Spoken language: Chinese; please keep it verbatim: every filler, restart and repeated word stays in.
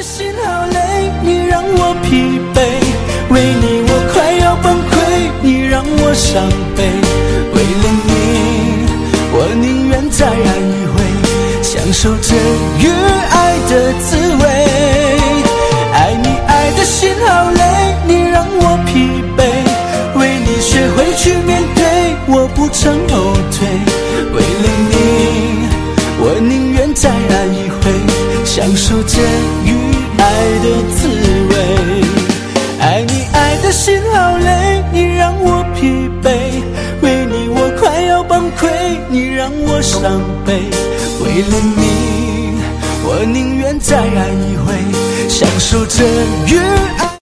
的心好累，你让我疲惫，为你我快要崩溃，你让我伤悲。为了你，我宁愿再爱一回，享受这遇爱的滋味。爱你爱的心好累，你让我疲惫，为你学会去面对，我不曾后退。为了你，我宁愿再爱一回，享受这遇爱的滋味。爱你爱的心好累，你让我疲惫，为你我快要崩溃，你让我伤悲。为了你，我宁愿再爱一回，享受这遇